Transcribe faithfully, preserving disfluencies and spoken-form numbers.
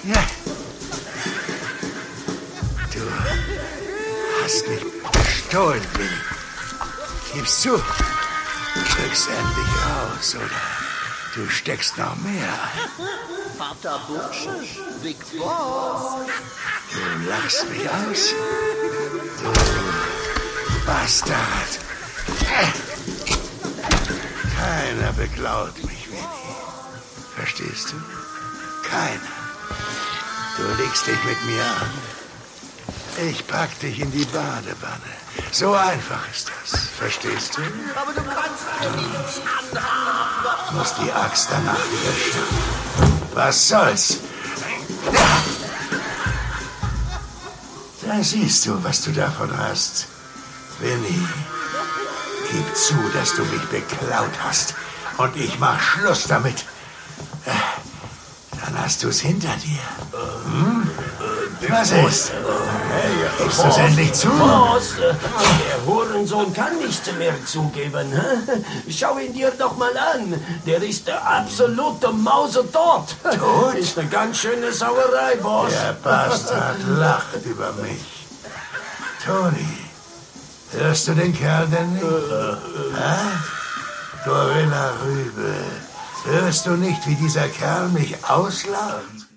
Ja. Du hast mich bestohlen, Willi. Gib's zu. Drück's endlich raus, oder du steckst noch mehr ein. Vater Bursche, Big Boss. Du lachst mich aus. Du Bastard. Keiner beklaut mich, Willi. Verstehst du? Keiner. Du legst dich mit mir an. Ich pack dich in die Badewanne. So einfach ist das. Verstehst du? Aber du kannst doch nichts anhaben. Ich muss die Axt danach wieder schaffen. Was soll's? Da siehst du, was du davon hast. Willi, gib zu, dass du mich beklaut hast. Und ich mach Schluss damit. Dann hast du's hinter dir. Hm? Was ist? Gibst du's endlich zu? Boss, der Hurensohn kann nichts mehr zugeben. Schau ihn dir doch mal an. Der ist der absolute Mausetot. Tot? Ist eine ganz schöne Sauerei, Boss. Der Bastard lacht über mich. Toni, hörst du den Kerl denn nicht? Hä? Corinna Rübe, hörst du nicht, wie dieser Kerl mich auslacht?